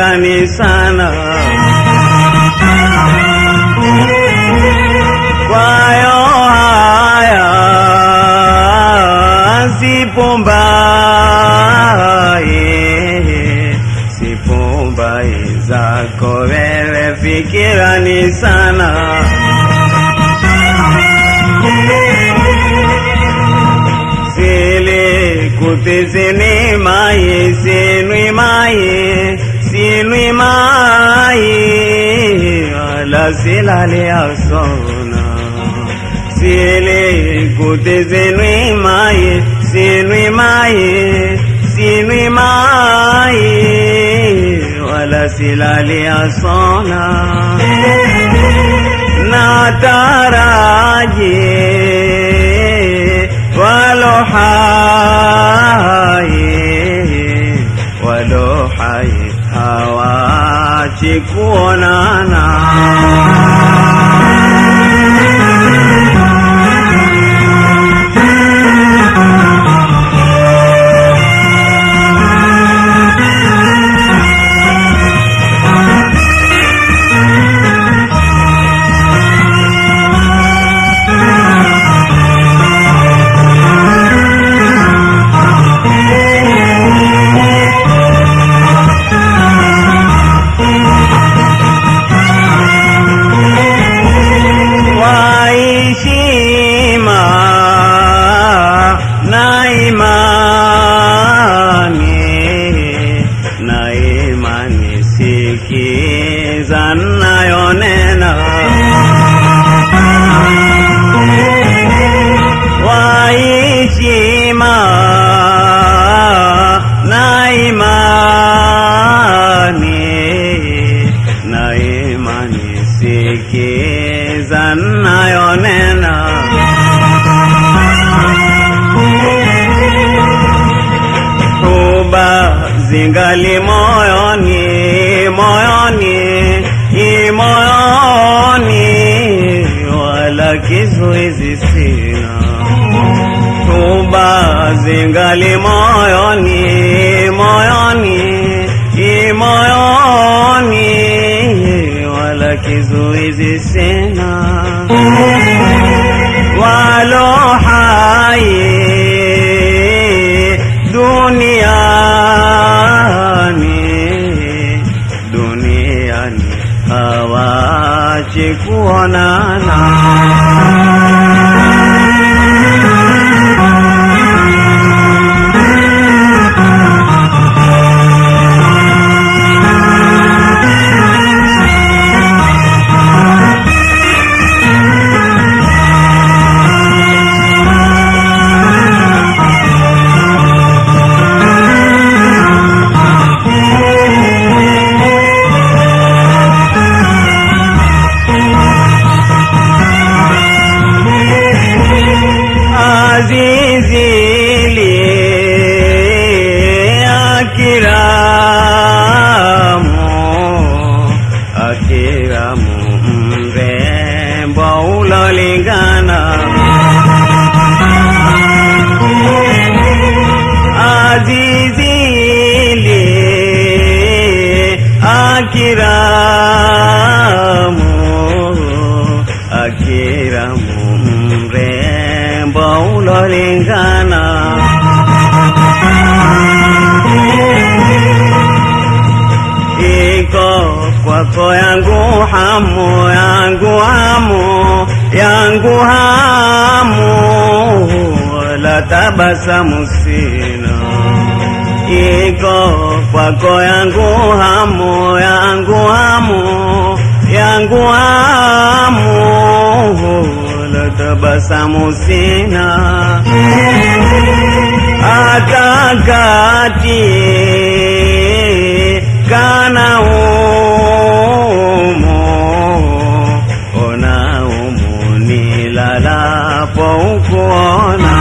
fikirani sana, kwayo haya sipumbai zako wewe fikirani sana, sili kutizini mai sinwi mai wala silali asona, sili kutizini mai sinwi mai wala silali asona, nataraji walo hai hawachi kuonana, na imani sikiza nayonena, waishima na imani sikiza nayonena, zingali moyoni wala kizuizi sina, tuba zingali moyoni wala kizuizi sina, walo hai duniani hawachi kuonana, akiramu mrembo ulolingana, azizili akiramu mrembo ulolingana, kwako yangu hamu la tabasamu sina, iko kwako yangu hamu la tabasamu sina, atakati kana nilalapo ukuona,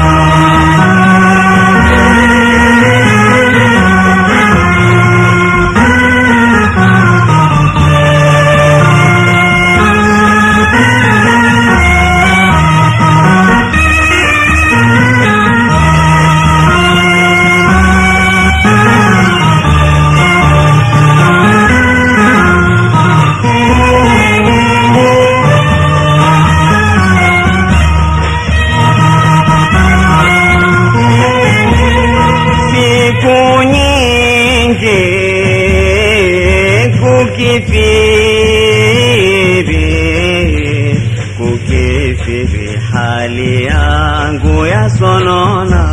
kukithiri hali yangu ya sonona.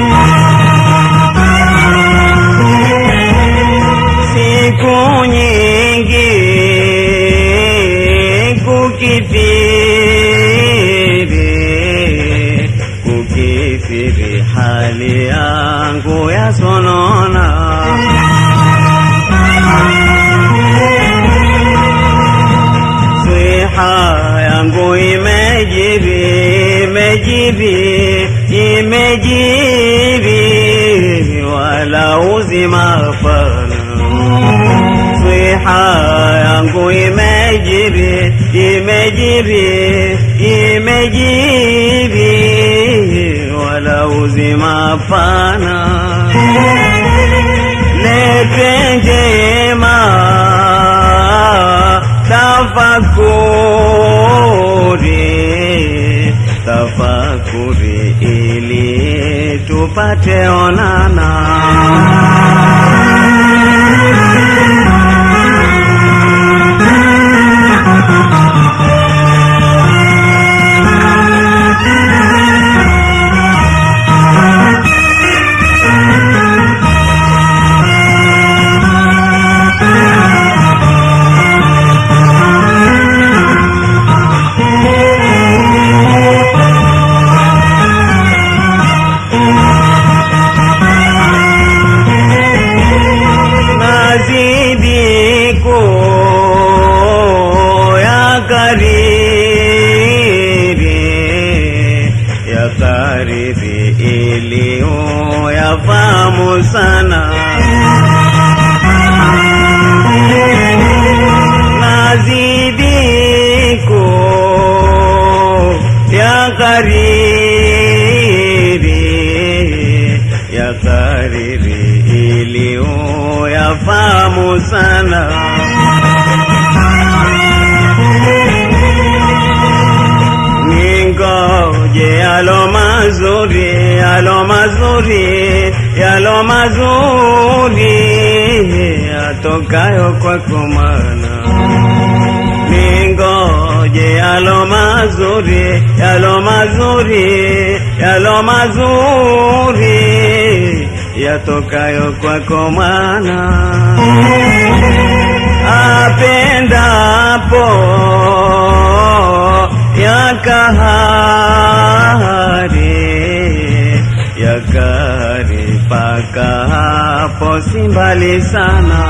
Siku nyingi kukithiri hali yangu ya sonona. Swiha yangu imejiri wala uzima pana. Swiha yangu imejiri wala uzima pana. Lete njema tafakuri ili tupate onana. Ya kariri ilio yafahamu sana. Nazidiko ya kariri ilio yafahamu sana. Ningoje yalo mazuri atokayo kwako mana. Ningoje yalo mazuri yatokayo kwako mana. Apendapo yakari paka hapo si mbali sana.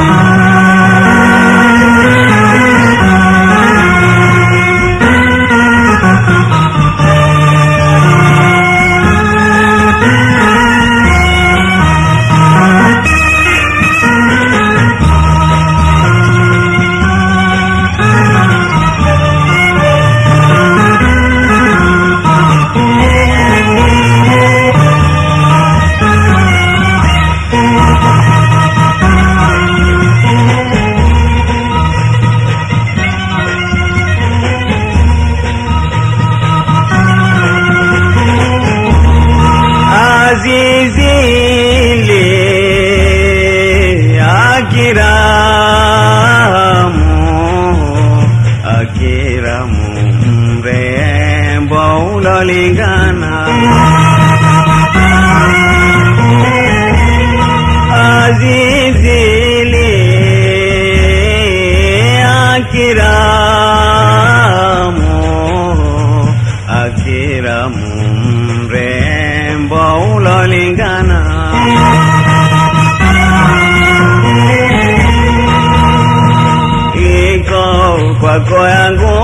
Akiramu mrembo ulolingana. Azizili akiramu mrembo ulolingana. Kwako yangu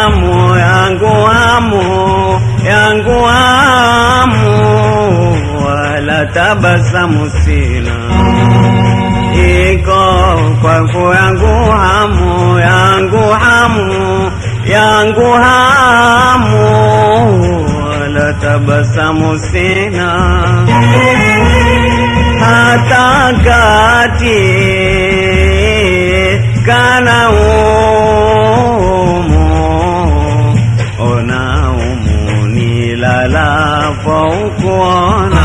hamu wala tabasamu sina. Iko kwako yangu hamu wala tabasamu sina. Hata kati kana nilalapo ukuona.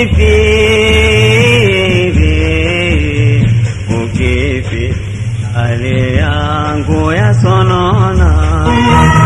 ukifi hali yangu ya sonona.